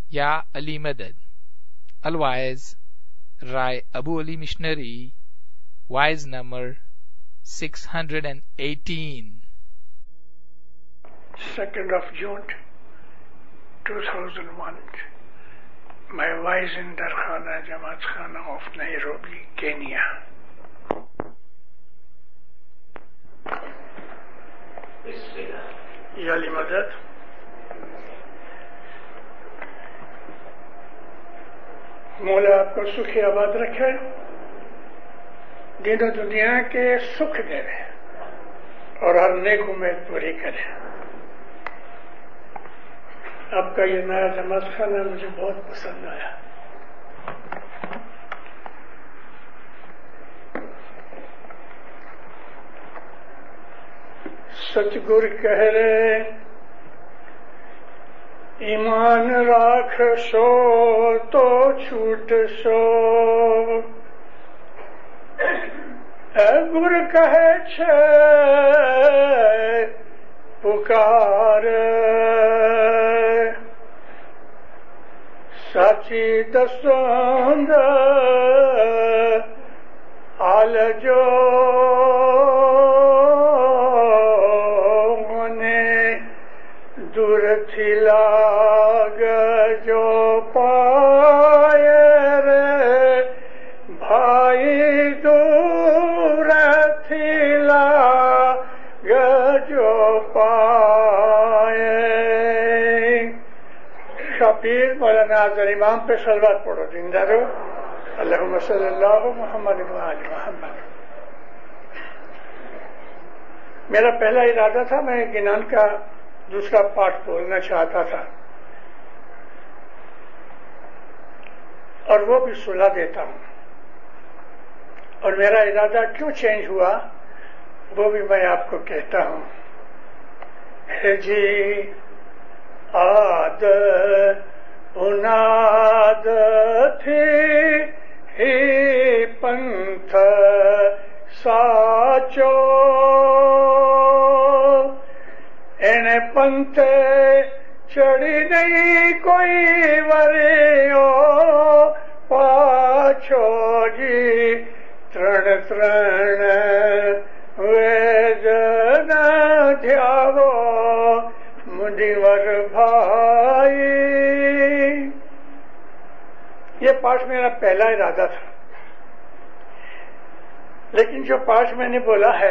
یا علی مدد. الوائز رائے ابو علی مشنری, وائز number 618. 2nd of June 2001. My wise in Darkhana Jamaat Khana of Nairobi, Kenya. Ya Ali Madad. مولا آپ کو سکھ آباد رکھے, دین و دنیا کے سکھ دے اور ہر نیک امید پوری کرے. آپ کا یہ نیا جماعت خانہ مجھے بہت پسند آیا. ستگر کہہ رہے ایمان راکھ سو تو چھوٹ سو, اے گر کہے چھے پکار, سچی دسوند آل جو دور تھی لاگ جو پائے رے بھائی, دور تھی لاگ جو پائے. شفیع مولانا اظہر امام پہ صلوات پڑھو زندہ رہو. اللہم صلی اللہ محمد و آل محمد. میرا پہلا ارادہ تھا میں گنان کا دوسرا پارٹ بولنا چاہتا تھا اور وہ بھی سلا دیتا ہوں, اور میرا ارادہ کیوں چینج ہوا وہ بھی میں آپ کو کہتا ہوں. جی آد اناد تھی ہی پنتھ ساچو, ان پنت چڑی نہیں کوئی وریو پاچھو جی ترن ترن وید ن دھیاو مڈیور بھائی. یہ پاٹ میرا پہلا ارادہ تھا, لیکن جو پاٹ میں نے بولا ہے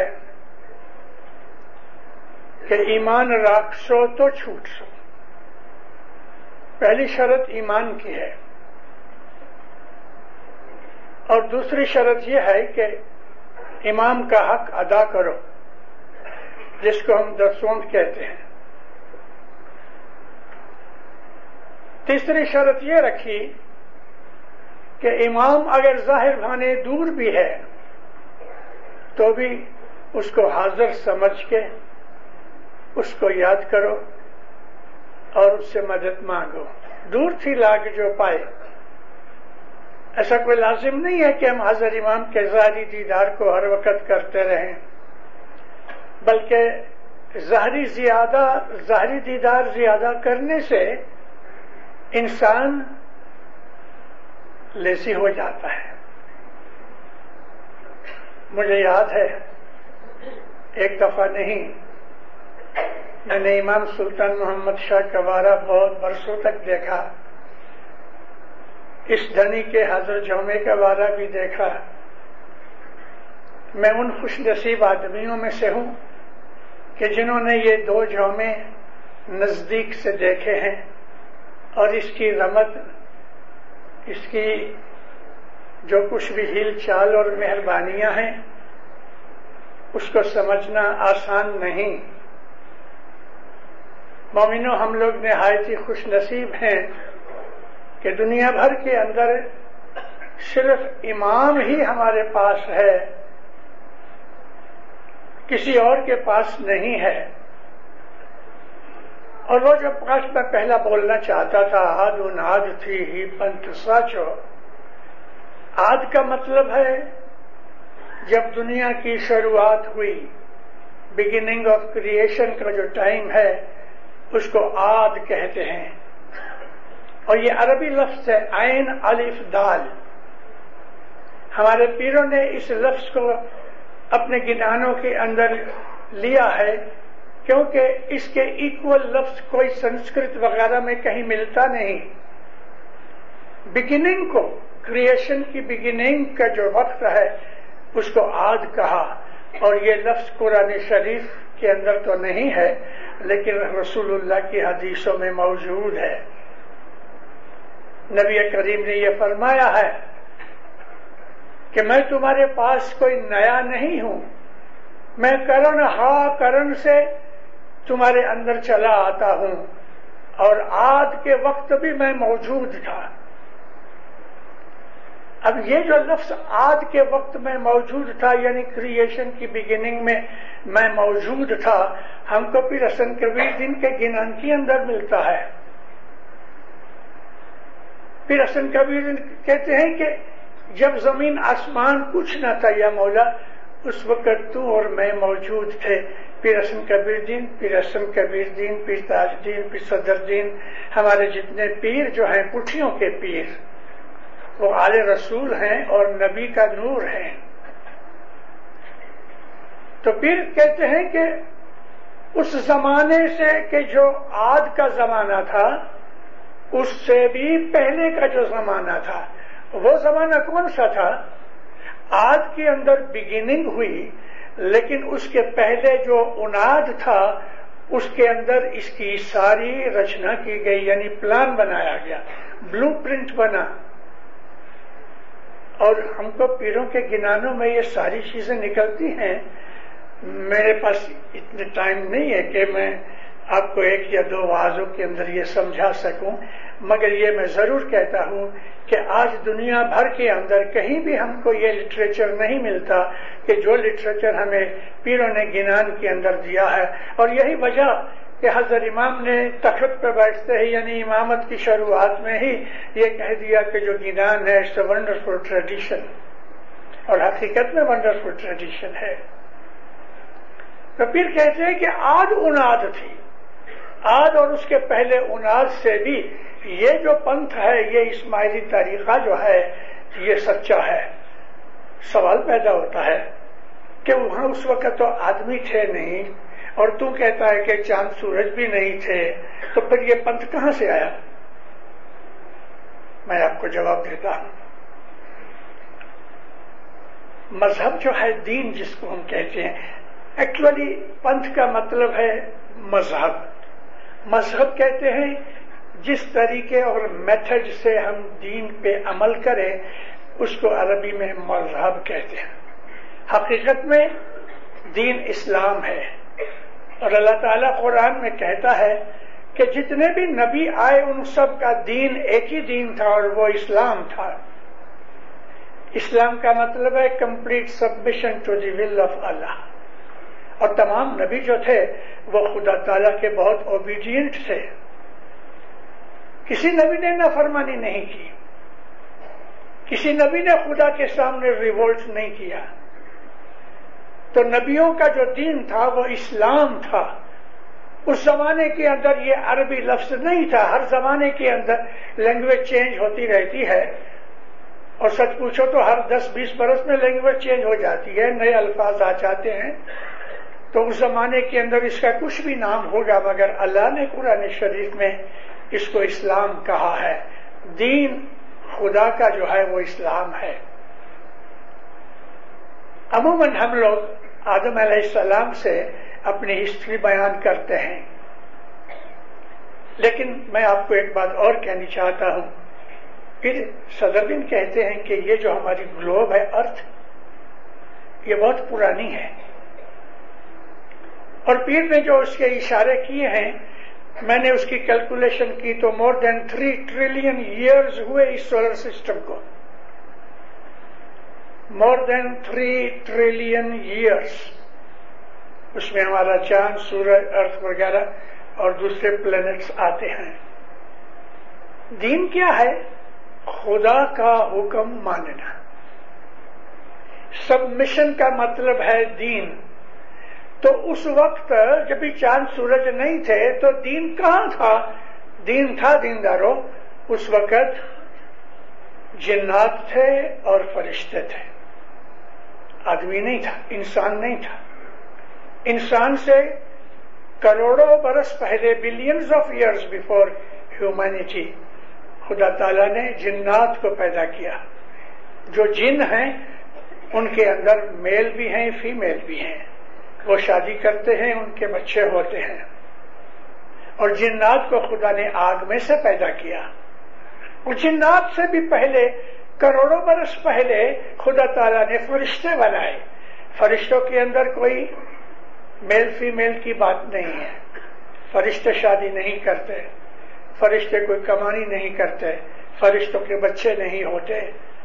کہ ایمان راکھ سو تو چھوٹ سو, پہلی شرط ایمان کی ہے, اور دوسری شرط یہ ہے کہ امام کا حق ادا کرو جس کو ہم دسوند کہتے ہیں. تیسری شرط یہ رکھی کہ امام اگر ظاہر بھانے دور بھی ہے تو بھی اس کو حاضر سمجھ کے اس کو یاد کرو اور اس سے مدد مانگو. دور تھی لاگ جو پائے, ایسا کوئی لازم نہیں ہے کہ ہم حضرت امام کے ظاہری دیدار کو ہر وقت کرتے رہیں, بلکہ ظاہری دیدار زیادہ کرنے سے انسان لیسی ہو جاتا ہے. مجھے یاد ہے ایک دفعہ نہیں, میں نے امام سلطان محمد شاہ قوارہ بہت برسوں تک دیکھا, اس دھنی کے حضرت جومے کا وارہ بھی دیکھا. میں ان خوش نصیب آدمیوں میں سے ہوں کہ جنہوں نے یہ دو جومے نزدیک سے دیکھے ہیں اور اس کی رمت, اس کی جو کچھ بھی ہیل چال اور مہربانیاں ہیں اس کو سمجھنا آسان نہیں. مومنوں, ہم لوگ نہایت ہی خوش نصیب ہیں کہ دنیا بھر کے اندر صرف امام ہی ہمارے پاس ہے, کسی اور کے پاس نہیں ہے. اور وہ جو پاس میں پہلا بولنا چاہتا تھا, آد اناد تھی ہی پنتھ ساچو. آد کا مطلب ہے جب دنیا کی شروعات ہوئی, بگننگ آف کریشن کا جو ٹائم ہے اس کو آد کہتے ہیں. اور یہ عربی لفظ ہے عین الف دال. ہمارے پیروں نے اس لفظ کو اپنے گنانوں کے اندر لیا ہے کیونکہ اس کے ایکول لفظ کوئی سنسکرت وغیرہ میں کہیں ملتا نہیں. بگننگ کو، کریشن کی بگننگ کا جو وقت ہے اس کو عاد کہا، اور یہ لفظ قرآن شریف کے اندر تو نہیں ہے لیکن رسول اللہ کی حدیثوں میں موجود ہے. نبی کریم نے یہ فرمایا ہے کہ میں تمہارے پاس کوئی نیا نہیں ہوں، میں کرن ہا کرن سے تمہارے اندر چلا آتا ہوں، اور عاد کے وقت بھی میں موجود تھا. اب یہ جو لفظ عاد کے وقت میں موجود تھا یعنی کریشن کی بگننگ میں موجود تھا، ہم کو پھر حسن کبیر دین کے گنان کے اندر ملتا ہے. پھر حسن کبیر دین کہتے ہیں کہ جب زمین آسمان کچھ نہ تھا یا مولا، اس وقت تو اور میں موجود تھے. پھر حسن کبیر دین، پھر حسن کبیر دین، پھر تاج دین، پھر صدر دین، ہمارے جتنے پیر جو ہیں پٹھیوں کے پیر، وہ آل رسول ہیں اور نبی کا نور ہیں. تو پھر کہتے ہیں کہ اس زمانے سے کہ جو عاد کا زمانہ تھا اس سے بھی پہلے کا جو زمانہ تھا، وہ زمانہ کون سا تھا؟ عاد کے اندر بگننگ ہوئی، لیکن اس کے پہلے جو اناد تھا اس کے اندر اس کی ساری رچنا کی گئی، یعنی پلان بنایا گیا، بلو پرنٹ بنا. اور ہم کو پیروں کے گنانوں میں یہ ساری چیزیں نکلتی ہیں. میرے پاس اتنے ٹائم نہیں ہے کہ میں آپ کو ایک یا دو واعظوں کے اندر یہ سمجھا سکوں، مگر یہ میں ضرور کہتا ہوں کہ آج دنیا بھر کے اندر کہیں بھی ہم کو یہ لٹریچر نہیں ملتا کہ جو لٹریچر ہمیں پیروں نے گنان کے اندر دیا ہے. اور یہی وجہ کہ حضرت امام نے تخت پہ بیٹھتے ہی یعنی امامت کی شروعات میں ہی یہ کہہ دیا کہ جو گنان ہے اٹس اے ونڈرفل ٹریڈیشن، اور حقیقت میں ونڈرفل ٹریڈیشن ہے. تو پھر کہتے ہیں کہ عاد اناد تھی، عاد اور اس کے پہلے اناد سے بھی یہ جو پنتھ ہے، یہ اسماعیلی طریقہ جو ہے یہ سچا ہے. سوال پیدا ہوتا ہے کہ وہاں اس وقت تو آدمی تھے نہیں، اور تو کہتا ہے کہ چاند سورج بھی نہیں تھے، تو پھر یہ پنتھ کہاں سے آیا؟ میں آپ کو جواب دیتا ہوں. مذہب جو ہے، دین جس کو ہم کہتے ہیں، ایکچولی پنتھ کا مطلب ہے مذہب. مذہب کہتے ہیں جس طریقے اور میتھڈ سے ہم دین پہ عمل کریں اس کو عربی میں مذہب کہتے ہیں. حقیقت میں دین اسلام ہے، اور اللہ تعالیٰ قرآن میں کہتا ہے کہ جتنے بھی نبی آئے ان سب کا دین ایک ہی دین تھا اور وہ اسلام تھا. اسلام کا مطلب ہے complete submission to the will of Allah. اور تمام نبی جو تھے وہ خدا تعالیٰ کے بہت اوبیڈینٹ تھے. کسی نبی نے نافرمانی نہیں کی، کسی نبی نے خدا کے سامنے ریولٹ نہیں کیا. تو نبیوں کا جو دین تھا وہ اسلام تھا. اس زمانے کے اندر یہ عربی لفظ نہیں تھا. ہر زمانے کے اندر لینگویج چینج ہوتی رہتی ہے، اور سچ پوچھو تو ہر 10-20 برس میں لینگویج چینج ہو جاتی ہے، نئے الفاظ آ جاتے ہیں. تو اس زمانے کے اندر اس کا کچھ بھی نام ہوگا، مگر اللہ نے قرآن شریف میں اس کو اسلام کہا ہے. دین خدا کا جو ہے وہ اسلام ہے. عموماً ہم لوگ آدم علیہ السلام سے اپنی ہسٹری بیان کرتے ہیں، لیکن میں آپ کو ایک بات اور کہنی چاہتا ہوں. پھر صدر بن کہتے ہیں کہ یہ جو ہماری گلوب ہے، ارتھ، یہ بہت پرانی ہے. اور پیر نے جو اس کے اشارے کیے ہیں، میں نے اس کی کیلکولیشن کی تو مور دین 3 ٹریلین ایئرز ہوئے اس سولر سسٹم کو. مور دین 3 ٹریلین ایئرز. اس میں ہمارا چاند، سورج، ارتھ وغیرہ اور دوسرے پلینٹس آتے ہیں. دین کیا ہے؟ خدا کا حکم ماننا. سبمیشن کا مطلب ہے دین. تو اس وقت جب بھی چاند سورج نہیں تھے تو دین کہاں تھا؟ دین تھا دینداروں اس وقت جنات تھے اور فرشتے تھے، آدمی نہیں تھا، انسان نہیں تھا. انسان سے کروڑوں برس پہلے، billions of years before humanity, خدا تعالیٰ نے جنات کو پیدا کیا. جو جن ہیں ان کے اندر میل بھی ہیں، فیمیل بھی ہیں، وہ شادی کرتے ہیں، ان کے بچے ہوتے ہیں. اور جنات کو خدا نے آگ میں سے پیدا کیا. اور جنات سے بھی پہلے، کروڑوں برس پہلے، خدا تعالیٰ نے فرشتے بنائے. فرشتوں کے اندر کوئی میل فیمیل کی بات نہیں ہے. فرشتے شادی نہیں کرتے، فرشتے کوئی کمانی نہیں کرتے، فرشتوں کے بچے نہیں ہوتے،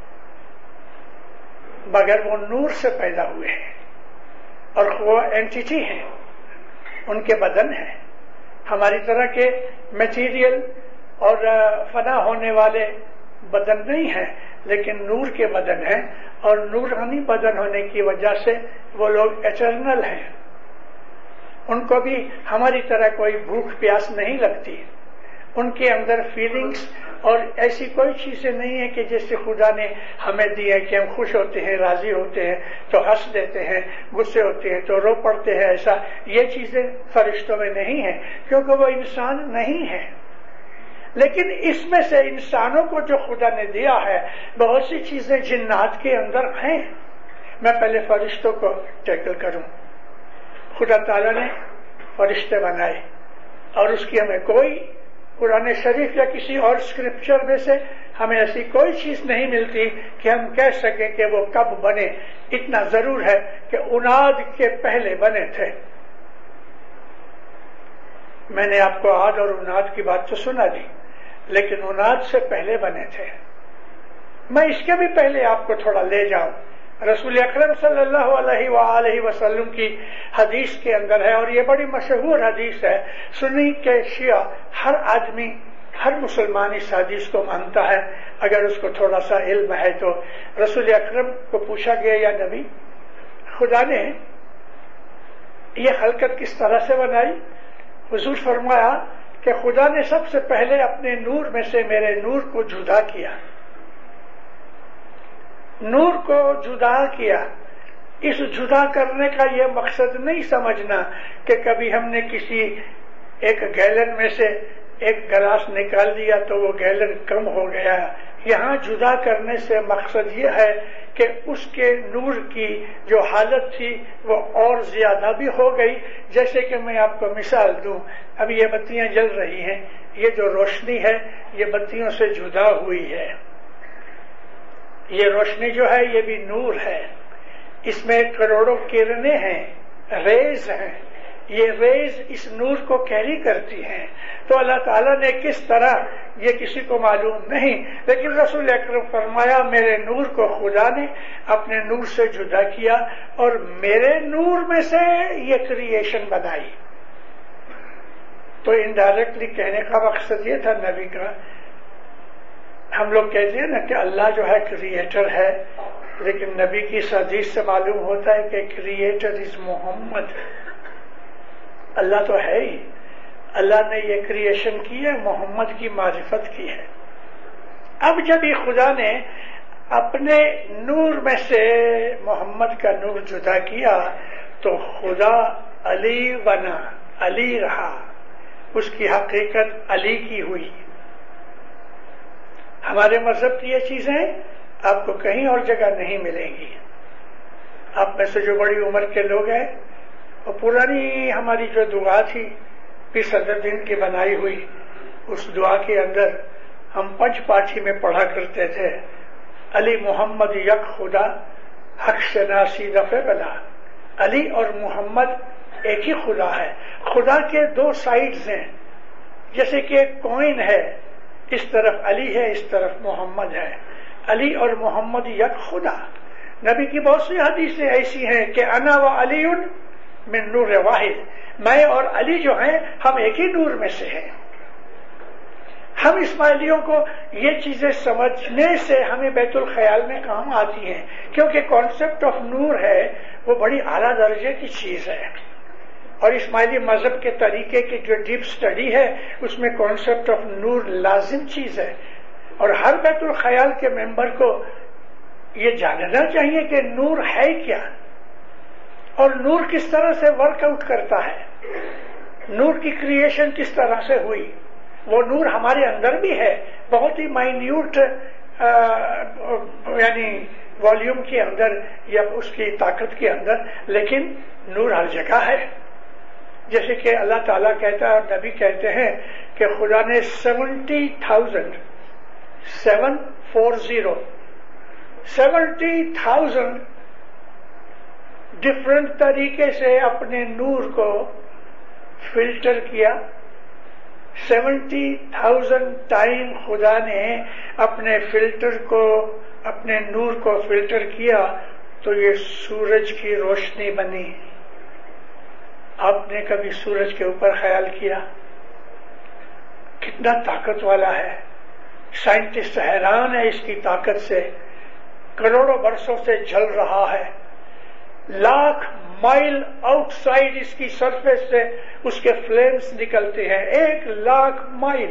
مگر وہ نور سے پیدا ہوئے ہیں اور وہ اینٹیٹی ہیں، ان کے بدن ہیں. ہماری طرح کے میٹیریل اور فنا ہونے والے بدن نہیں ہیں، لیکن نور کے بدن ہیں، اور نورانی بدن ہونے کی وجہ سے وہ لوگ ایٹرنل ہیں. ان کو بھی ہماری طرح کوئی بھوک پیاس نہیں لگتی. ان کے اندر فیلنگز اور ایسی کوئی چیزیں نہیں ہیں کہ جیسے خدا نے ہمیں دی ہے کہ ہم خوش ہوتے ہیں، راضی ہوتے ہیں تو ہنس دیتے ہیں، غصے ہوتے ہیں تو رو پڑتے ہیں. ایسا یہ چیزیں فرشتوں میں نہیں ہیں، کیونکہ وہ انسان نہیں ہیں. لیکن اس میں سے انسانوں کو جو خدا نے دیا ہے، بہت سی چیزیں جنات کے اندر ہیں. میں پہلے فرشتوں کو ٹیکل کروں. خدا تعالیٰ نے فرشتے بنائے، اور اس کی ہمیں کوئی قرآن شریف یا کسی اور اسکرپچر میں سے ہمیں ایسی کوئی چیز نہیں ملتی کہ ہم کہہ سکیں کہ وہ کب بنے. اتنا ضرور ہے کہ اناد کے پہلے بنے تھے. میں نے آپ کو عاد اور اناد کی بات تو سنا دی، لیکن اناد سے پہلے بنے تھے. میں اس کے بھی پہلے آپ کو تھوڑا لے جاؤں. رسول اکرم صلی اللہ علیہ وآلہ وسلم کی حدیث کے اندر ہے، اور یہ بڑی مشہور حدیث ہے. سنی کہ شیعہ ہر آدمی، ہر مسلمان اس حدیث کو مانتا ہے اگر اس کو تھوڑا سا علم ہے تو. رسول اکرم کو پوچھا گیا، یا نبی، خدا نے یہ خلقت کس طرح سے بنائی؟ حضور فرمایا کہ خدا نے سب سے پہلے اپنے نور میں سے میرے نور کو جدا کیا. نور کو جدا کیا. اس جدا کرنے کا یہ مقصد نہیں سمجھنا کہ کبھی ہم نے کسی ایک گیلن میں سے ایک گلاس نکال دیا تو وہ گیلن کم ہو گیا. یہاں جدا کرنے سے مقصد یہ ہے کہ اس کے نور کی جو حالت تھی وہ اور زیادہ بھی ہو گئی. جیسے کہ میں آپ کو مثال دوں، اب یہ بتیاں جل رہی ہیں، یہ جو روشنی ہے یہ بتیوں سے جدا ہوئی ہے. یہ روشنی جو ہے یہ بھی نور ہے. اس میں کروڑوں کرنیں ہیں، ریز ہیں. یہ ریز اس نور کو کیری کرتی ہیں. تو اللہ تعالیٰ نے کس طرح، یہ کسی کو معلوم نہیں، لیکن رسول اکرم فرمایا میرے نور کو خدا نے اپنے نور سے جدا کیا اور میرے نور میں سے یہ کریشن بنائی. تو انڈائریکٹلی کہنے کا مقصد یہ تھا نبی کا. ہم لوگ کہتے ہیں نا کہ اللہ جو ہے کریٹر ہے، لیکن نبی کی اس حدیث سے معلوم ہوتا ہے کہ کریٹر از محمد. اللہ تو ہے ہی، اللہ نے یہ کریشن کی ہے، محمد کی معرفت کی ہے. اب جب یہ خدا نے اپنے نور میں سے محمد کا نور جدا کیا تو خدا علی بنا، علی رہا. اس کی حقیقت علی کی ہوئی. ہمارے مذہب کی یہ چیزیں آپ کو کہیں اور جگہ نہیں ملیں گی. آپ میں سے جو بڑی عمر کے لوگ ہیں، اور پرانی ہماری جو دعا تھی 20 دن کی بنائی ہوئی، اس دعا کے اندر ہم 5 پارٹی میں پڑھا کرتے تھے. علی محمد یک خدا حق شناسی رفع بلا. علی اور محمد ایک ہی خدا ہے. خدا کے 2 سائڈز ہیں، جیسے کہ ایک کوئن ہے، اس طرف علی ہے، اس طرف محمد ہے. علی اور محمد یک خدا. نبی کی بہت سی حدیثیں ایسی ہیں کہ انا و علی من نور واحد، میں اور علی جو ہیں ہم ایک ہی نور میں سے ہیں. ہم اسماعیلیوں کو یہ چیزیں سمجھنے سے ہمیں بیت الخیال میں کام آتی ہیں، کیونکہ کانسیپٹ آف نور ہے وہ بڑی اعلیٰ درجے کی چیز ہے. اور اسماعیلی مذہب کے طریقے کی جو ڈیپ سٹڈی ہے اس میں کانسیپٹ آف نور لازم چیز ہے. اور ہر بیت الخیال کے ممبر کو یہ جاننا چاہیے کہ نور ہے کیا اور نور کس طرح سے ورک آؤٹ کرتا ہے، نور کی کریشن کس طرح سے ہوئی. وہ نور ہمارے اندر بھی ہے، بہت ہی مائنیوٹ یعنی والیوم کے اندر یا اس کی طاقت کے اندر، لیکن نور ہر جگہ ہے. جیسے کہ اللہ تعالیٰ کہتا ہے اور نبی کہتے ہیں کہ خدا نے 70,000 ڈفرنٹ طریقے سے اپنے نور کو فلٹر کیا. 70,000 ٹائم خدا نے اپنے فلٹر کو، اپنے نور کو فلٹر کیا تو یہ سورج کی روشنی بنی. آپ نے کبھی سورج کے اوپر خیال کیا؟ کتنا طاقت والا ہے. سائنٹسٹ حیران ہے اس کی طاقت سے. کروڑوں برسوں سے جل رہا ہے. لاکھ مائل آؤٹ سائڈ اس کی سرفیس سے اس کے فلیمز نکلتے ہیں، 1,00,000 مائل.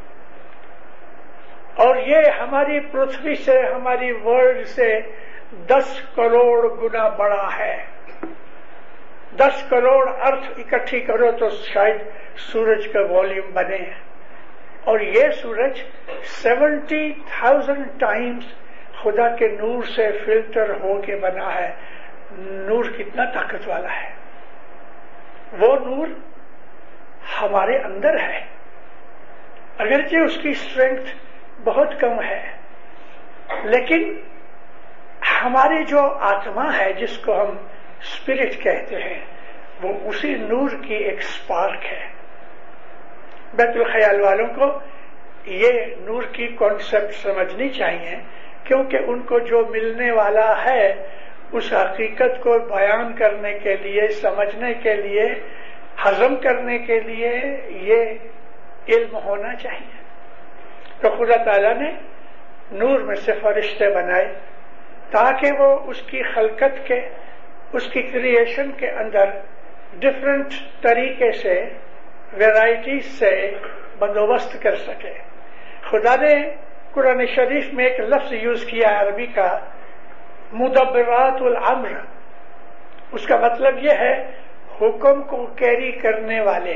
اور یہ ہماری پرتھوی سے، ہماری ورلڈ سے 10 کروڑ گنا بڑا ہے. 10 کروڑ ارتھ اکٹھی کرو تو شاید سورج کا والیوم بنے. اور یہ سورج 70,000 ٹائمز خدا کے نور سے فلٹر ہو کے بنا ہے. نور کتنا طاقت والا ہے. وہ نور ہمارے اندر ہے، اگرچہ اس کی اسٹرینگتھ بہت کم ہے، لیکن ہماری جو آتما ہے جس کو ہم اسپرٹ کہتے ہیں وہ اسی نور کی ایک سپارک ہے. بیت الخیال والوں کو یہ نور کی کانسیپٹ سمجھنی چاہیے، کیونکہ ان کو جو ملنے والا ہے اس حقیقت کو بیان کرنے کے لیے، سمجھنے کے لیے، ہضم کرنے کے لیے یہ علم ہونا چاہیے. تو خدا تعالیٰ نے نور میں سے فرشتے بنائے تاکہ وہ اس کی خلقت کے، اس کی کریشن کے اندر ڈفرنٹ طریقے سے، ویرائٹیز سے بندوبست کر سکے. خدا نے قرآن شریف میں ایک لفظ یوز کیا عربی کا، مدبرات الامر. اس کا مطلب یہ ہے حکم کو کیری کرنے والے.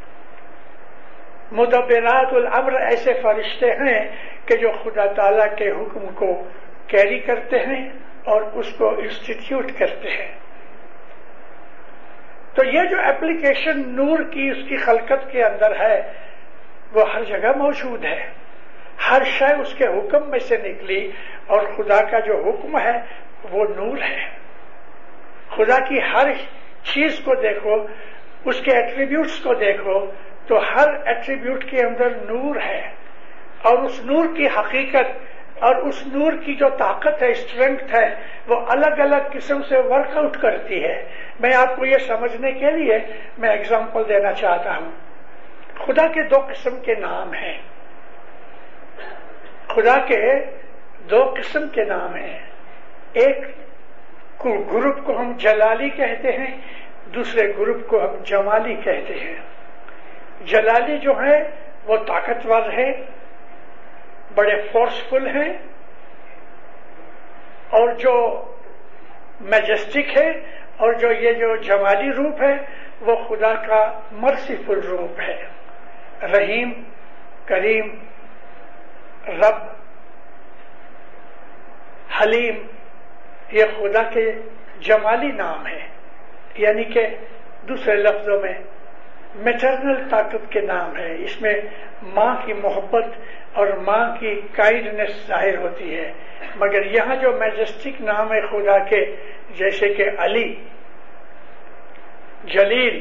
مدبرات الامر ایسے فرشتے ہیں کہ جو خدا تعالیٰ کے حکم کو کیری کرتے ہیں اور اس کو انسٹیٹیوٹ کرتے ہیں. تو یہ جو اپلیکیشن نور کی اس کی خلقت کے اندر ہے وہ ہر جگہ موجود ہے. ہر شے اس کے حکم میں سے نکلی اور خدا کا جو حکم ہے وہ نور ہے. خدا کی ہر چیز کو دیکھو، اس کے ایٹریبیوٹس کو دیکھو تو ہر ایٹریبیوٹ کے اندر نور ہے، اور اس نور کی حقیقت اور اس نور کی جو طاقت ہے، اسٹرینگتھ ہے، وہ الگ الگ قسم سے ورک آؤٹ کرتی ہے. میں آپ کو یہ سمجھنے کے لیے میں ایگزامپل دینا چاہتا ہوں. خدا کے 2 قسم کے نام ہیں. خدا کے 2 قسم کے نام ہیں. ایک گروپ کو ہم جلالی کہتے ہیں، دوسرے گروپ کو ہم جمالی کہتے ہیں. جلالی جو ہے وہ طاقتور ہے، بڑے فورسفل ہیں، اور جو میجسٹک ہے، اور جو یہ جو جمالی روپ ہے وہ خدا کا مرسیفل روپ ہے. رحیم، کریم، رب، حلیم، یہ خدا کے جمالی نام ہے. یعنی کہ دوسرے لفظوں میں میٹرنل طاقت کے نام ہے. اس میں ماں کی محبت اور ماں کی کائنڈنس ظاہر ہوتی ہے. مگر یہاں جو میجسٹک نام ہے خدا کے، جیسے کہ علی، جلیل،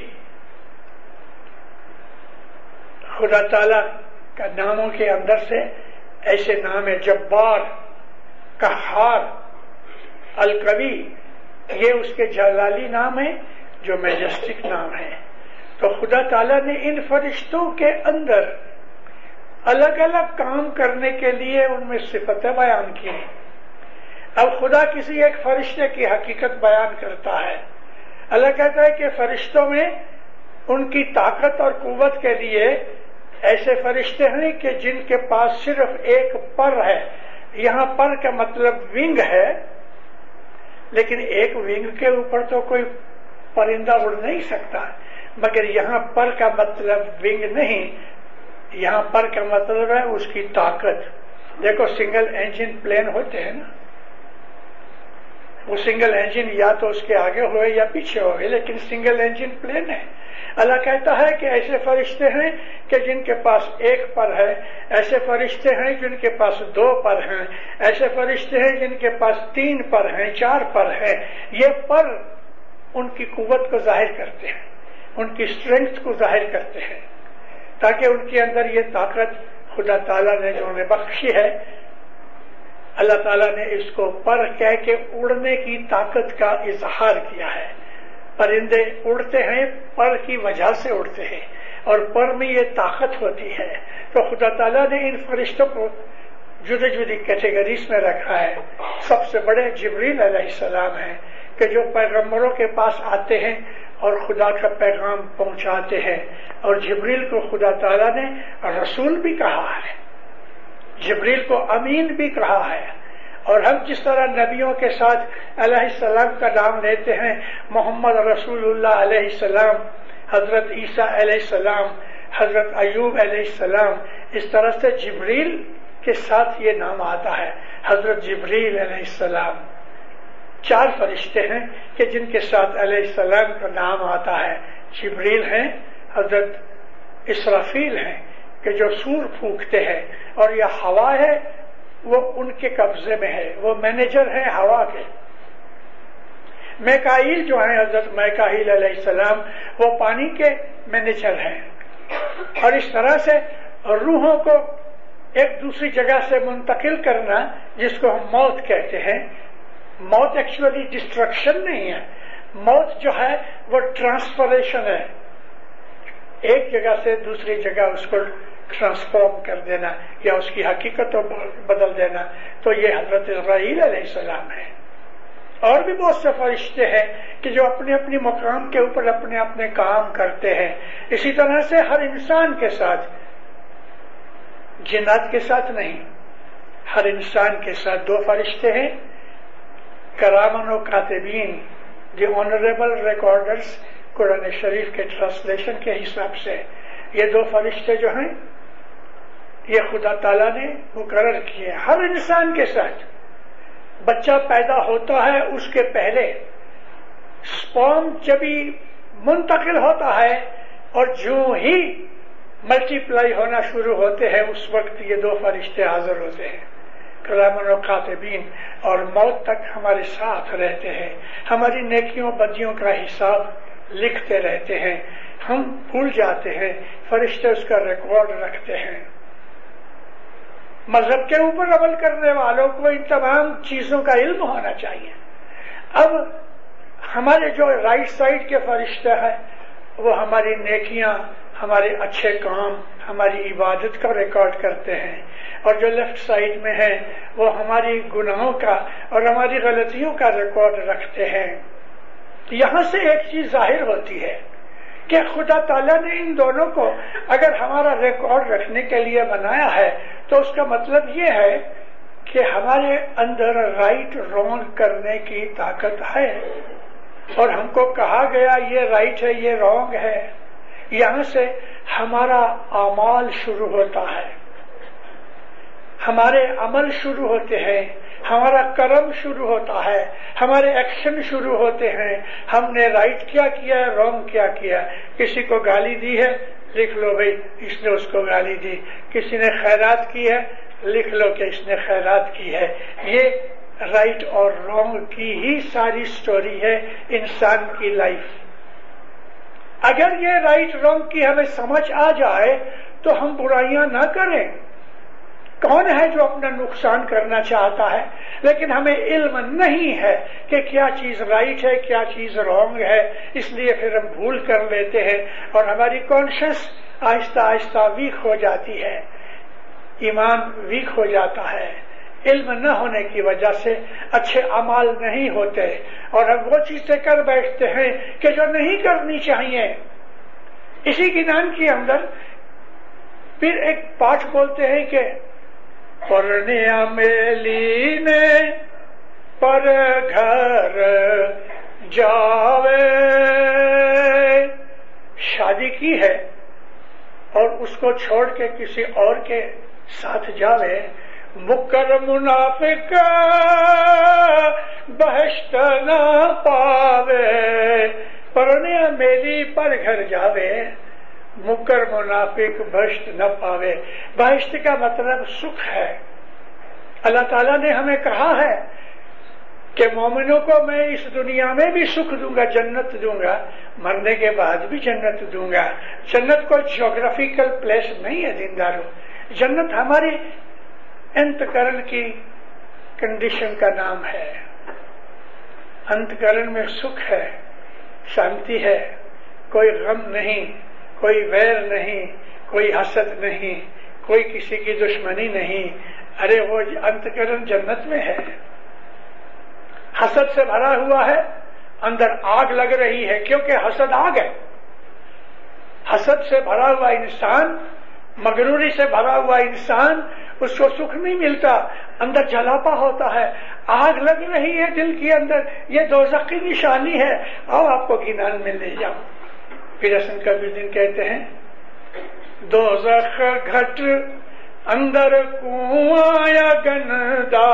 خدا تعالی کا ناموں کے اندر سے ایسے نام ہے جبار، قہار، القوی. یہ اس کے جلالی نام ہے جو میجسٹک نام ہے. تو خدا تعالیٰ نے ان فرشتوں کے اندر الگ الگ کام کرنے کے لیے ان میں صفتیں بیان کی. اب خدا کسی ایک فرشتے کی حقیقت بیان کرتا ہے. اللہ کہتا ہے کہ فرشتوں میں ان کی طاقت اور قوت کے لیے ایسے فرشتے ہیں کہ جن کے پاس صرف ایک پر ہے. یہاں پر کا مطلب ونگ ہے، لیکن ایک ونگ کے اوپر تو کوئی پرندہ اڑ نہیں سکتا. مگر یہاں پر کا مطلب ونگ نہیں، یہاں پر کا مطلب ہے اس کی طاقت. دیکھو سنگل انجن پلین ہوتے ہیں نا، وہ سنگل انجن یا تو اس کے آگے ہوئے یا پیچھے ہوئے، لیکن سنگل انجن پلین ہے. اللہ کہتا ہے کہ ایسے فرشتے ہیں کہ جن کے پاس ایک پر ہے، ایسے فرشتے ہیں جن کے پاس 2 پر ہیں، ایسے فرشتے ہیں جن کے پاس 3 پر ہیں، 4 پر ہیں. یہ پر ان کی قوت کو ظاہر کرتے ہیں، ان کی اسٹرینگتھ کو ظاہر کرتے ہیں، تاکہ ان کے اندر یہ طاقت خدا تعالیٰ نے جو انہیں بخشی ہے، اللہ تعالیٰ نے اس کو پر کہہ کے اڑنے کی طاقت کا اظہار کیا ہے. پرندے اڑتے ہیں پر کی وجہ سے اڑتے ہیں، اور پر میں یہ طاقت ہوتی ہے. تو خدا تعالیٰ نے ان فرشتوں کو جدی جدی کیٹیگریز میں رکھا ہے. سب سے بڑے جبریل علیہ السلام ہیں کہ جو پیغمبروں کے پاس آتے ہیں اور خدا کا پیغام پہنچاتے ہیں. اور جبریل کو خدا تعالیٰ نے رسول بھی کہا ہے، جبریل کو امین بھی کہا ہے. اور ہم جس طرح نبیوں کے ساتھ علیہ السلام کا نام لیتے ہیں، محمد رسول اللہ علیہ السلام، حضرت عیسیٰ علیہ السلام، حضرت ایوب علیہ السلام، اس طرح سے جبریل کے ساتھ یہ نام آتا ہے، حضرت جبریل علیہ السلام. 4 فرشتے ہیں کہ جن کے ساتھ علیہ السلام کا نام آتا ہے. جبریل ہیں، حضرت اسرافیل ہیں کہ جو سور پھونکتے ہیں، اور یہ ہوا ہے وہ ان کے قبضے میں ہے، وہ مینیجر ہیں ہوا کے. میکائیل جو ہیں، حضرت میکائیل علیہ السلام، وہ پانی کے مینیجر ہیں. اور اس طرح سے روحوں کو ایک دوسری جگہ سے منتقل کرنا، جس کو ہم موت کہتے ہیں. موت ایکچولی ڈسٹرکشن نہیں ہے، موت جو ہے وہ ٹرانسفریشن ہے، ایک جگہ سے دوسری جگہ اس کو ٹرانسفارم کر دینا یا اس کی حقیقت کو بدل دینا. تو یہ حضرت اسرائیل علیہ السلام ہے. اور بھی بہت سے فرشتے ہیں کہ جو اپنے اپنے مقام کے اوپر اپنے اپنے کام کرتے ہیں. اسی طرح سے ہر انسان کے ساتھ، جنات کے ساتھ نہیں، ہر انسان کے ساتھ 2 فرشتے ہیں، کرامن و کاتبین، دی آنریبل ریکارڈرز. قرآن شریف کے ٹرانسلیشن کے حساب سے یہ 2 فرشتے جو ہیں یہ خدا تعالیٰ نے مقرر کیے ہر انسان کے ساتھ. بچہ پیدا ہوتا ہے، اس کے پہلے سپرم جبھی منتقل ہوتا ہے اور جو ہی ملٹی پلائی ہونا شروع ہوتے ہیں، اس وقت یہ 2 فرشتے حاضر ہوتے ہیں، کلامن و کاتبین، اور موت تک ہمارے ساتھ رہتے ہیں. ہماری نیکیوں بدیوں کا حساب لکھتے رہتے ہیں. ہم بھول جاتے ہیں، فرشتے اس کا ریکارڈ رکھتے ہیں. مذہب کے اوپر عمل کرنے والوں کو ان تمام چیزوں کا علم ہونا چاہیے. اب ہمارے جو رائٹ سائڈ کے فرشتے ہیں وہ ہماری نیکیاں، ہمارے اچھے کام، ہماری عبادت کا ریکارڈ کرتے ہیں، اور جو لیفٹ سائڈ میں ہیں وہ ہماری گناہوں کا اور ہماری غلطیوں کا ریکارڈ رکھتے ہیں. یہاں سے ایک چیز ظاہر ہوتی ہے کہ خدا تعالیٰ نے ان دونوں کو اگر ہمارا ریکارڈ رکھنے کے لیے بنایا ہے تو اس کا مطلب یہ ہے کہ ہمارے اندر رائٹ رونگ کرنے کی طاقت ہے، اور ہم کو کہا گیا یہ رائٹ ہے یہ رونگ ہے. یہاں سے ہمارا اعمال شروع ہوتا ہے، ہمارے عمل شروع ہوتے ہیں، ہمارا کرم شروع ہوتا ہے، ہمارے ایکشن شروع ہوتے ہیں. ہم نے رائٹ کیا کیا ہے، رونگ کیا کیا. کسی کو گالی دی ہے، لکھ لو بھائی اس نے اس کو گالی دی. کسی نے خیرات کی ہے، لکھ لو کہ اس نے خیرات کی ہے. یہ رائٹ اور رونگ کی ہی ساری سٹوری ہے انسان کی لائف. اگر یہ رائٹ رونگ کی ہمیں سمجھ آ جائے تو ہم برائیاں نہ کریں. کون ہے جو اپنا نقصان کرنا چاہتا ہے؟ لیکن ہمیں علم نہیں ہے کہ کیا چیز رائٹ ہے کیا چیز رونگ ہے، اس لیے پھر ہم بھول کر لیتے ہیں اور ہماری کانشنس آہستہ آہستہ ویک ہو جاتی ہے، ایمان ویک ہو جاتا ہے. علم نہ ہونے کی وجہ سے اچھے اعمال نہیں ہوتے اور ہم وہ چیزیں کر بیٹھتے ہیں کہ جو نہیں کرنی چاہیے. اسی کی نام کے اندر پھر ایک پاٹھ بولتے ہیں کہ پرنیا میلی نے پر گھر جاوے، شادی کی ہے اور اس کو چھوڑ کے کسی اور کے ساتھ جاوے، مکر منافق بہشت نہ پاوے، پرنیا میلی پر گھر جاوے، مکر منافق بہشت نہ پاوے۔ بہشت کا مطلب سکھ ہے۔ اللہ تعالیٰ نے ہمیں کہا ہے کہ مومنوں کو میں اس دنیا میں بھی سکھ دوں گا، جنت دوں گا، مرنے کے بعد بھی جنت دوں گا۔ جنت کوئی جیوگرافیکل پلیس نہیں ہے دینداروں، جنت ہماری انتکرن کی کنڈیشن کا نام ہے۔ انتکرن میں سکھ ہے، شانتی ہے، کوئی غم نہیں، کوئی ویر نہیں، کوئی حسد نہیں، کوئی کسی کی دشمنی نہیں۔ ارے وہ انتکرن جنت میں ہے۔ حسد سے بھرا ہوا ہے، اندر آگ لگ رہی ہے، کیونکہ حسد آگ ہے۔ حسد سے بھرا ہوا انسان، مغروری سے بھرا ہوا انسان، اس کو سکھ نہیں ملتا، اندر جلاپا ہوتا ہے، آگ لگ رہی ہے دل کے اندر۔ یہ دوزخ کی نشانی ہے۔ آؤ آپ کو گنان میں لے جاؤ۔ پھر حسن کبیر دن کہتے ہیں دوزخ گھٹ اندر کنواں یا گندا،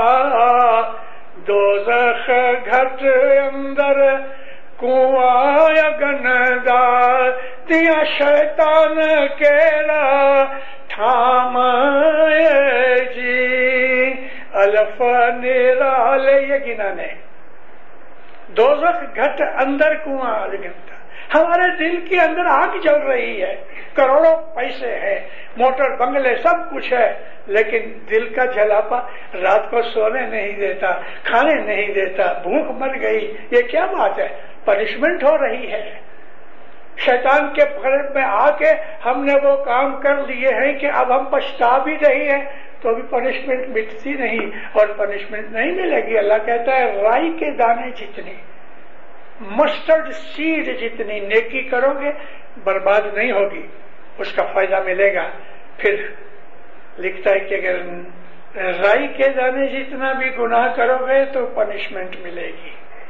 دوزخ گھٹ اندر کنواں یا گندا، دیا شیطان کیلا تھامے جی، الف نرال، یہ گنان ہے۔ دوزخ گھٹ اندر کنواں گندا، ہمارے دل کے اندر آگ جل رہی ہے، کروڑوں پیسے ہیں، موٹر بنگلے سب کچھ ہے، لیکن دل کا جلاپا رات کو سونے نہیں دیتا، کھانے نہیں دیتا، بھوک مر گئی۔ یہ کیا بات ہے؟ پنشمنٹ ہو رہی ہے۔ شیطان کے فریب میں آ کے ہم نے وہ کام کر لیے ہیں کہ اب ہم پچھتا بھی رہی ہیں، تو بھی پنشمنٹ مٹتی نہیں، اور پنشمنٹ نہیں ملے گی۔ اللہ کہتا ہے رائی کے دانے جتنی، مسٹرڈ سیڈ جتنی نیکی کرو گے برباد نہیں ہوگی، اس کا فائدہ ملے گا۔ پھر لکھتا ہے کہ اگر رائی کے دانے جتنا بھی گناہ کرو گے تو پنشمنٹ ملے گی،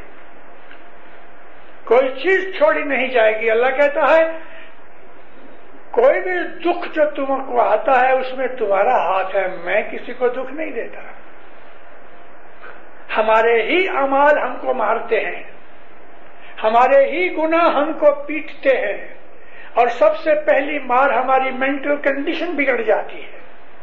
کوئی چیز چھوڑی نہیں جائے گی۔ اللہ کہتا ہے کوئی بھی دکھ جو تم کو آتا ہے اس میں تمہارا ہاتھ ہے، میں کسی کو دکھ نہیں دیتا۔ ہمارے ہی اعمال ہم کو مارتے ہیں، ہمارے ہی گناہ ہم کو پیٹتے ہیں، اور سب سے پہلی مار ہماری مینٹل کنڈیشن بگڑ جاتی ہے۔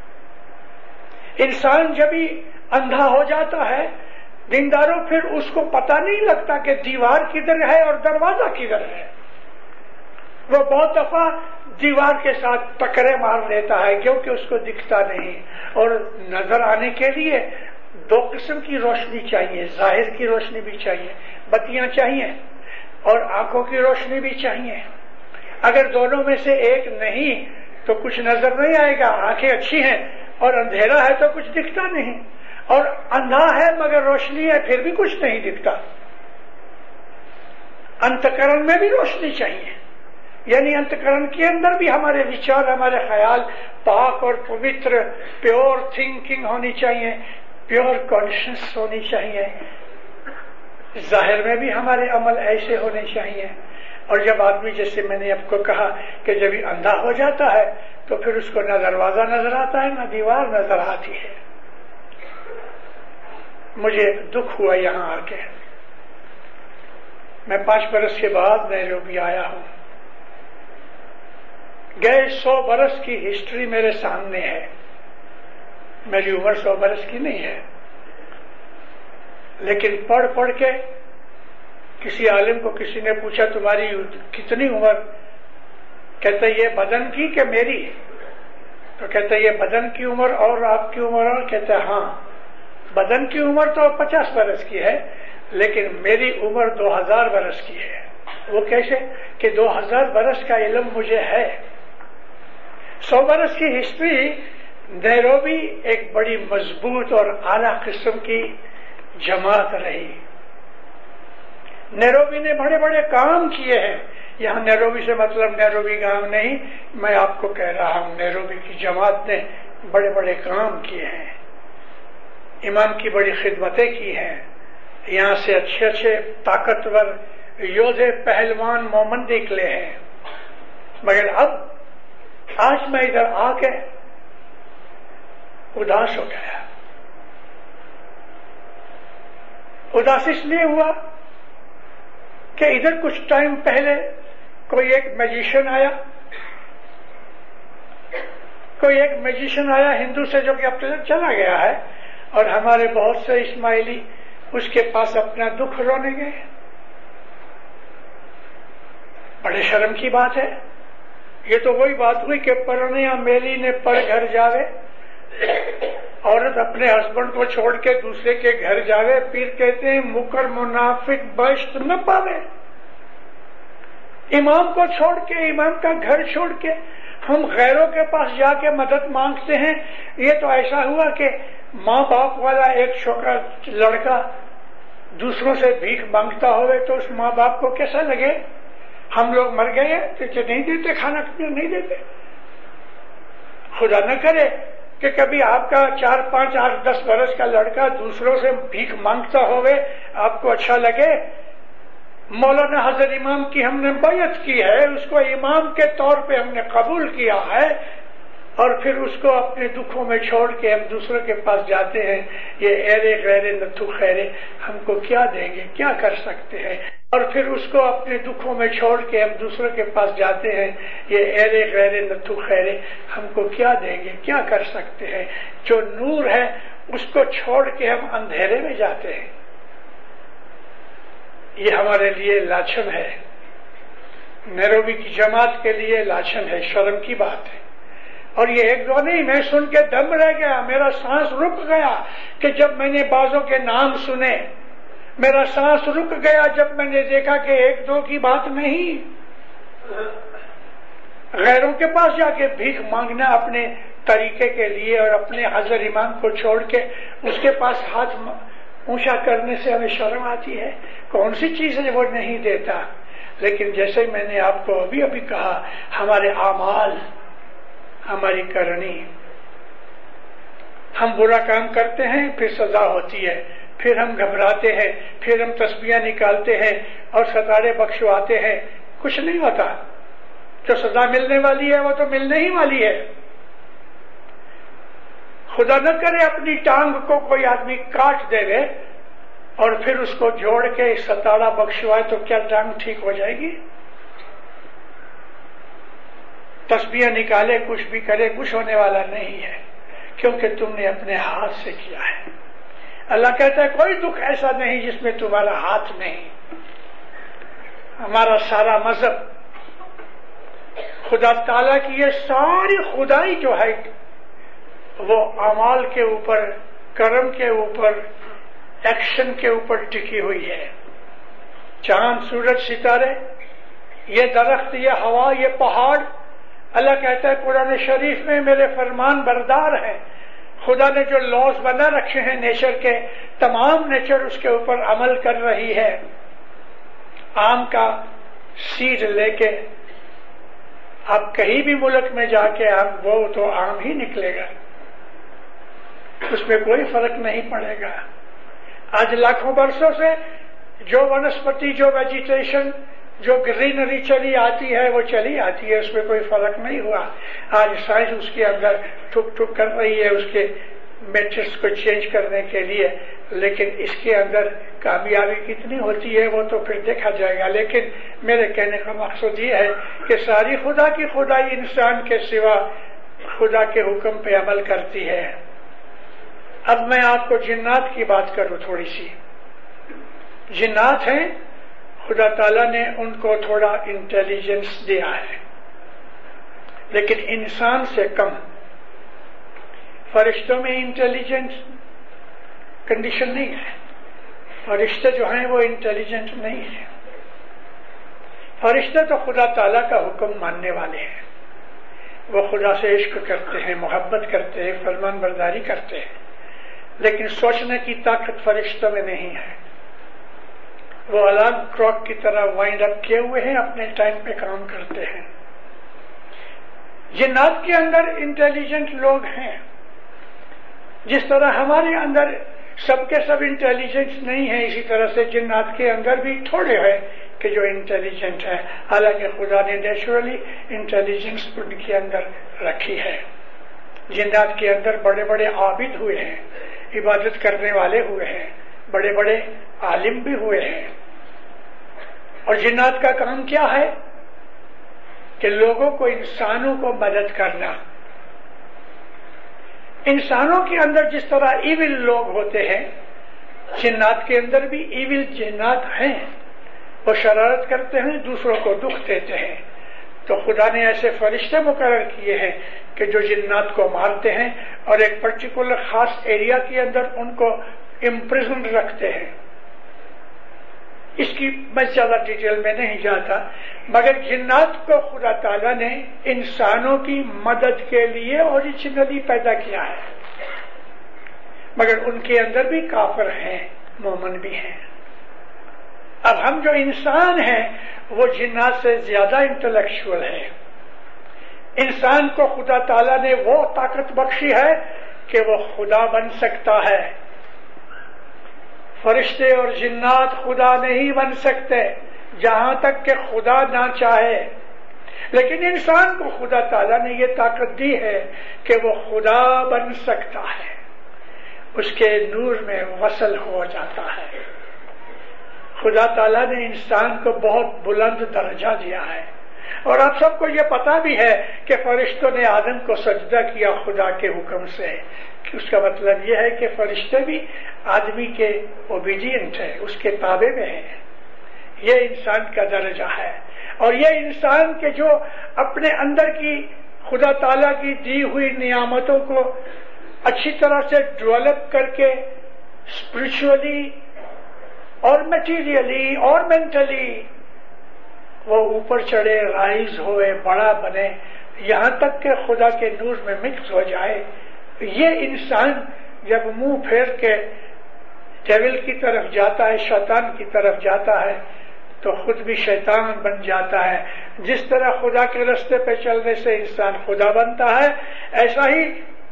انسان جب ہی اندھا ہو جاتا ہے دینداروں، پھر اس کو پتہ نہیں لگتا کہ دیوار کدھر ہے اور دروازہ کدھر ہے۔ وہ بہت دفعہ دیوار کے ساتھ ٹکرے مار لیتا ہے کیونکہ اس کو دکھتا نہیں۔ اور نظر آنے کے لیے دو قسم کی روشنی چاہیے، ظاہر کی روشنی بھی چاہیے، بتیاں چاہیے، اور آنکھوں کی روشنی بھی چاہیے۔ اگر دونوں میں سے ایک نہیں تو کچھ نظر نہیں آئے گا۔ آنکھیں اچھی ہیں اور اندھیرا ہے تو کچھ دکھتا نہیں، اور اندھا ہے مگر روشنی ہے پھر بھی کچھ نہیں دکھتا۔ انتکرن میں بھی روشنی چاہیے، یعنی انتکرن کے اندر بھی ہمارے وچار، ہمارے خیال پاک اور پوتر، پیور تھنکنگ ہونی چاہیے، پیور کانشنس ہونی چاہیے۔ ظاہر میں بھی ہمارے عمل ایسے ہونے چاہیے۔ اور جب آدمی، جیسے میں نے آپ کو کہا کہ جب یہ اندھا ہو جاتا ہے تو پھر اس کو نہ دروازہ نظر آتا ہے نہ دیوار نظر آتی ہے۔ مجھے دکھ ہوا یہاں آ کے، میں 5 برس کے بعد نیروبی آیا ہوں۔ گئے 100 برس کی ہسٹری میرے سامنے ہے، میری عمر 100 برس کی نہیں ہے، لیکن پڑھ پڑھ کے کسی عالم کو کسی نے پوچھا تمہاری کتنی عمر؟ کہتا یہ بدن کی کہ میری؟ تو کہتا یہ بدن کی عمر اور آپ کی عمر، اور کہتا ہاں بدن کی عمر تو 50 برس کی ہے لیکن میری عمر 2000 برس کی ہے۔ وہ کیسے؟ کہ 2000 برس کا علم مجھے ہے۔ 100 برس کی ہسٹری نیروبی ایک بڑی مضبوط اور اعلیٰ قسم کی جماعت رہی۔ نیروبی نے بڑے بڑے کام کیے ہیں، یہاں نیروبی سے مطلب نیروبی گاؤں نہیں، میں آپ کو کہہ رہا ہوں نیروبی کی جماعت نے بڑے بڑے کام کیے ہیں، ایمان کی بڑی خدمتیں کی ہیں، یہاں سے اچھے اچھے طاقتور یودھے پہلوان مومن نکلے ہیں، مگر اب آج میں ادھر آ کے اداس ہو گیا۔ اداس اس لیے ہوا کہ ادھر کچھ ٹائم پہلے کوئی ایک میجیشین آیا ہندو سے، جو کہ اب تک چلا گیا ہے، اور ہمارے بہت سے اسماعیلی اس کے پاس اپنا دکھ رونے گئے۔ بڑے شرم کی بات ہے، یہ تو وہی بات ہوئی کہ پرنیا میلی نے پڑ گھر جاوے، عورت اپنے ہسبینڈ کو چھوڑ کے دوسرے کے گھر جاوے، پیر کہتے ہیں مکر منافق بشت نہ پاوے۔ امام کو چھوڑ کے، امام کا گھر چھوڑ کے ہم غیروں کے پاس جا کے مدد مانگتے ہیں۔ یہ تو ایسا ہوا کہ ماں باپ والا ایک چھوٹا لڑکا دوسروں سے بھیک مانگتا ہوئے تو اس ماں باپ کو کیسا لگے؟ ہم لوگ مر گئے تو نہیں دیتے، کھانا نہیں دیتے۔ خدا نہ کرے کہ کبھی آپ کا 4 5 8 10 برس کا لڑکا دوسروں سے بھیک مانگتا ہوئے آپ کو اچھا لگے۔ مولانا حضرت امام کی ہم نے بیعت کی ہے، اس کو امام کے طور پہ ہم نے قبول کیا ہے، اور پھر اس کو اپنے دکھوں میں چھوڑ کے ہم دوسروں کے پاس جاتے ہیں۔ یہ ایرے غیرے نتھو خیرے ہم کو کیا دیں گے، کیا کر سکتے ہیں؟ اور پھر اس کو اپنے دکھوں میں چھوڑ کے ہم دوسروں کے پاس جاتے ہیں۔ یہ ایرے غیرے نتھو خیرے ہم کو کیا دیں گے، کیا کر سکتے ہیں؟ جو نور ہے اس کو چھوڑ کے ہم اندھیرے میں جاتے ہیں۔ یہ ہمارے لیے لاچھن ہے، نیروبی کی جماعت کے لیے لاچھن ہے، شرم کی بات ہے۔ اور یہ ایک دو نہیں، میں سن کے دم رہ گیا، میرا سانس رک گیا کہ جب میں نے بعضوں کے نام سنے، میرا سانس رک گیا جب میں نے دیکھا کہ ایک دو کی بات نہیں، غیروں کے پاس جا کے بھیک مانگنا اپنے طریقے کے لیے اور اپنے حضرت امام کو چھوڑ کے اس کے پاس ہاتھ اونچا کرنے سے ہمیں شرم آتی ہے۔ کون سی چیز ہے وہ نہیں دیتا؟ لیکن جیسے میں نے آپ کو ابھی کہا، ہمارے اعمال، ہماری کرنی، ہم برا کام کرتے ہیں پھر سزا ہوتی ہے، پھر ہم گھبراتے ہیں، پھر ہم تسبیحاں نکالتے ہیں اور ستارے بخشواتے ہیں، کچھ نہیں ہوتا۔ جو سزا ملنے والی ہے وہ تو ملنے ہی والی ہے۔ خدا نہ کرے اپنی ٹانگ کو کوئی آدمی کاٹ دے گے اور پھر اس کو جوڑ کے ستارہ بخشوائے تو کیا ٹانگ ٹھیک ہو جائے گی؟ تسبیحاں نکالے، کچھ بھی کرے، کچھ ہونے والا نہیں ہے، کیونکہ تم نے اپنے ہاتھ سے کیا ہے۔ اللہ کہتا ہے کوئی دکھ ایسا نہیں جس میں تمہارا ہاتھ نہیں۔ ہمارا سارا مذہب، خدا تعالیٰ کی یہ ساری خدائی جو ہے وہ اعمال کے اوپر، کرم کے اوپر، ایکشن کے اوپر ٹکی ہوئی ہے۔ چاند، سورج، ستارے، یہ درخت، یہ ہوا، یہ پہاڑ، اللہ کہتا ہے قرآن شریف میں میرے فرمان بردار ہیں۔ خدا نے جو لاز بنا رکھے ہیں نیچر کے، تمام نیچر اس کے اوپر عمل کر رہی ہے۔ آم کا سیڈ لے کے آپ کہیں بھی ملک میں جا کے آپ وہ تو آم ہی نکلے گا، اس میں کوئی فرق نہیں پڑے گا۔ آج لاکھوں برسوں سے جو ونسپتی، جو ویجیٹیشن، جو گرینری چلی آتی ہے وہ چلی آتی ہے، اس میں کوئی فرق نہیں ہوا۔ آج سائنس اس کے اندر ٹھک ٹھک کر رہی ہے اس کے میٹرس کو چینج کرنے کے لیے، لیکن اس کے اندر کامیابی کتنی ہوتی ہے وہ تو پھر دیکھا جائے گا۔ لیکن میرے کہنے کا مقصد یہ ہے کہ ساری خدا کی خدائی انسان کے سوا خدا کے حکم پہ عمل کرتی ہے۔ اب میں آپ کو جنات کی بات کروں تھوڑی سی۔ جنات ہیں، خدا تعالیٰ نے ان کو تھوڑا انٹیلیجنس دیا ہے، لیکن انسان سے کم۔ فرشتوں میں انٹیلیجنٹ کنڈیشن نہیں ہے، فرشتے جو ہیں وہ انٹیلیجنٹ نہیں ہیں۔ فرشتے تو خدا تعالیٰ کا حکم ماننے والے ہیں، وہ خدا سے عشق کرتے ہیں، محبت کرتے ہیں، فرمان برداری کرتے ہیں، لیکن سوچنے کی طاقت فرشتوں میں نہیں ہے۔ وہ الارم کلاک کی طرح وائنڈ اپ کیے ہوئے ہیں، اپنے ٹائم پہ کام کرتے ہیں۔ جنات کے اندر انٹیلیجنٹ لوگ ہیں، جس طرح ہمارے اندر سب کے سب انٹیلیجنٹ نہیں ہیں، اسی طرح سے جنات کے اندر بھی تھوڑے ہیں کہ جو انٹیلیجنٹ ہیں، حالانکہ خدا نے نیچرلی انٹیلیجنس ان کے اندر رکھی ہے۔ جنات کے اندر بڑے بڑے عابد ہوئے ہیں، عبادت کرنے والے ہوئے ہیں، بڑے بڑے عالم بھی ہوئے ہیں۔ اور جنات کا کام کیا ہے کہ لوگوں کو، انسانوں کو مدد کرنا۔ انسانوں کے اندر جس طرح ایول لوگ ہوتے ہیں، جنات کے اندر بھی ایول جنات ہیں، وہ شرارت کرتے ہیں، دوسروں کو دکھ دیتے ہیں۔ تو خدا نے ایسے فرشتے مقرر کیے ہیں کہ جو جنات کو مارتے ہیں اور ایک پرٹیکولر خاص ایریا کے اندر ان کو امپریزن رکھتے ہیں۔ اس کی میں زیادہ ڈیٹیل میں نہیں جاتا، مگر جنات کو خدا تعالیٰ نے انسانوں کی مدد کے لیے اوریجنلی پیدا کیا ہے، مگر ان کے اندر بھی کافر ہیں، مومن بھی ہیں۔ اب ہم جو انسان ہیں وہ جنات سے زیادہ انٹلیکچوئل ہیں۔ انسان کو خدا تعالیٰ نے وہ طاقت بخشی ہے کہ وہ خدا بن سکتا ہے۔ فرشتے اور جنات خدا نہیں بن سکتے جہاں تک کہ خدا نہ چاہے، لیکن انسان کو خدا تعالیٰ نے یہ طاقت دی ہے کہ وہ خدا بن سکتا ہے، اس کے نور میں وصل ہو جاتا ہے۔ خدا تعالیٰ نے انسان کو بہت بلند درجہ دیا ہے، اور آپ سب کو یہ پتا بھی ہے کہ فرشتوں نے آدم کو سجدہ کیا خدا کے حکم سے۔ اس کا مطلب یہ ہے کہ فرشتے بھی آدمی کے اوبیڈینٹ ہیں، اس کے تابع میں ہیں۔ یہ انسان کا درجہ ہے، اور یہ انسان کے جو اپنے اندر کی خدا تعالیٰ کی دی ہوئی نعمتوں کو اچھی طرح سے ڈیولپ کر کے اسپرچولی اور میٹیریلی اور مینٹلی وہ اوپر چڑھے، رائز ہوئے، بڑا بنے، یہاں تک کہ خدا کے نور میں مکس ہو جائے۔ یہ انسان جب منہ پھیر کے ڈیول کی طرف جاتا ہے، شیطان کی طرف جاتا ہے، تو خود بھی شیطان بن جاتا ہے۔ جس طرح خدا کے راستے پہ چلنے سے انسان خدا بنتا ہے، ایسا ہی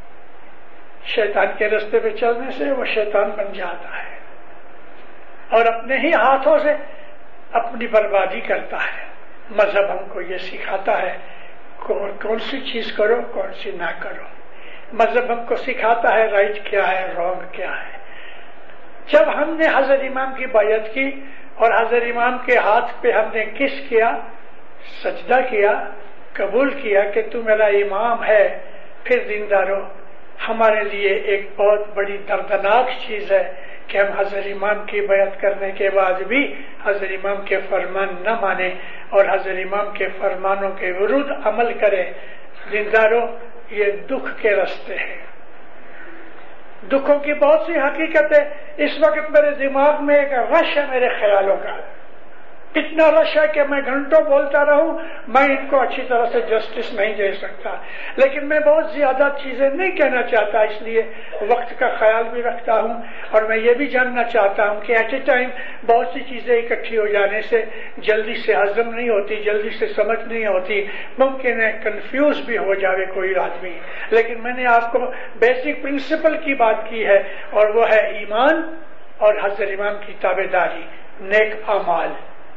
شیطان کے راستے پہ چلنے سے وہ شیطان بن جاتا ہے، اور اپنے ہی ہاتھوں سے اپنی بربادی کرتا ہے۔ مذہب ہم کو یہ سکھاتا ہے کون سی چیز کرو، کون سی نہ کرو۔ مذہب ہم کو سکھاتا ہے رائٹ کیا ہے، رانگ کیا ہے۔ جب ہم نے حضرت امام کی بیعت کی اور حضرت امام کے ہاتھ پہ ہم نے کس کیا، سجدہ کیا، قبول کیا کہ تو میرا امام ہے، پھر دیندارو ہمارے لیے ایک بہت بڑی دردناک چیز ہے کہ ہم حضرت امام کی بیعت کرنے کے بعد بھی حضرت امام کے فرمان نہ مانے اور حضرت امام کے فرمانوں کے ورود عمل کرے۔ دیندارو یہ دکھ کے راستے ہیں، دکھوں کی بہت سی حقیقتیں۔ اس وقت میرے دماغ میں ایک رش ہے میرے خیالوں کا، اتنا رش ہے کہ میں گھنٹوں بولتا رہوں، میں ان کو اچھی طرح سے جسٹس نہیں دے سکتا، لیکن میں بہت زیادہ چیزیں نہیں کہنا چاہتا، اس لیے وقت کا خیال بھی رکھتا ہوں، اور میں یہ بھی جاننا چاہتا ہوں کہ ایٹ اے ٹائم بہت سی چیزیں اکٹھی ہو جانے سے جلدی سے ہضم نہیں ہوتی، جلدی سے سمجھ نہیں ہوتی، ممکن ہے کنفیوز بھی ہو جاوے کوئی آدمی۔ لیکن میں نے آپ کو بیسک پرنسپل کی بات کی ہے، اور وہ ہے ایمان اور حضرت امام کی تابعداری، نیک اعمال۔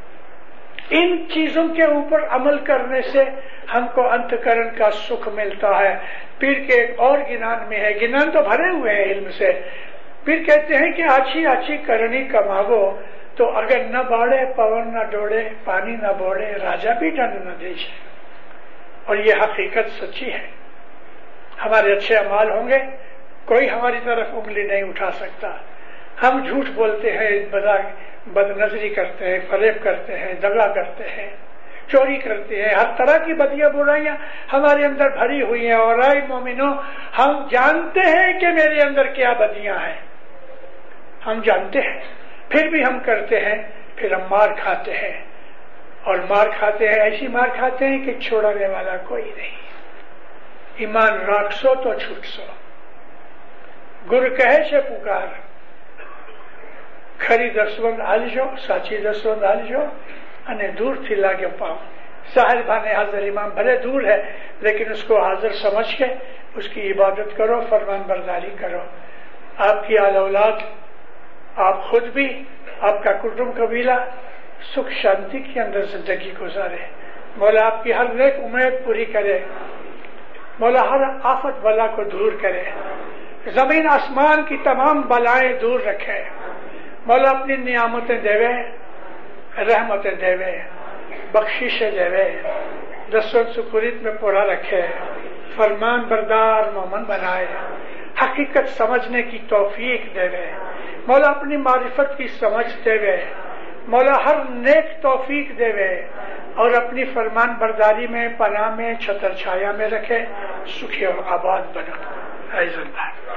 ان چیزوں کے اوپر عمل کرنے سے ہم کو انتکرن کا سکھ ملتا ہے۔ پھر کے ایک اور گنان میں ہے، گنان تو بھرے ہوئے ہیں علم سے، پھر کہتے ہیں کہ اچھی اچھی کرنی کماو تو اگر نہ باڑے پون نہ ڈوڑے، پانی نہ بوڑے، راجا بھی ڈنڈ نہ دے۔ اور یہ حقیقت سچی ہے۔ ہمارے اچھے اعمال ہوں گے، کوئی ہماری طرف انگلی نہیں اٹھا سکتا۔ ہم جھوٹ بولتے ہیں، بد نظری کرتے ہیں، فریب کرتے ہیں، دغا کرتے ہیں، چوری کرتے ہیں، ہر طرح کی بدیاں برائیاں ہمارے اندر بھری ہوئی ہیں۔ اور اے مومنوں، ہم جانتے ہیں کہ میرے اندر کیا بدیاں ہیں، ہم جانتے ہیں، پھر بھی ہم کرتے ہیں، پھر ہم مار کھاتے ہیں، اور مار کھاتے ہیں، ایسی مار کھاتے ہیں کہ چھوڑانے والا کوئی نہیں۔ ایمان راکھ سو تو چھوٹ سو، گر کہے سے پکار، ખરી દસવંત હાલજો, સાચી દસવંત હાલજો અને દૂરથી લાગે પાઓ. ظاہر بھانے حاضر امام بھلے دور ہے لیکن اس کو حاضر سمجھ کے اس کی عبادت کرو، فرمان برداری کرو. آپ کی آل اولاد، آپ خود بھی، آپ کا کٹمب قبیلہ سکھ شانتی کے اندر زندگی گزارے. مولا آپ کی ہر نیک امید پوری کرے. مولا ہر آفت بلا کو دور کرے. زمین آسمان کی تمام بلائیں دور رکھے. مولا اپنی نعمتیں دیوے، رحمتیں دیوے، بخششیں دیوے، دسویں سکوریت میں پورا رکھے. فرمان بردار مومن بنائے. حقیقت سمجھنے کی توفیق دیوے. مولا اپنی معرفت کی سمجھ دیوے. مولا ہر نیک توفیق دیوے اور اپنی فرمان برداری میں، پناہ میں، چھتر چھایا میں رکھے. سکھی اور آباد بنو. عزت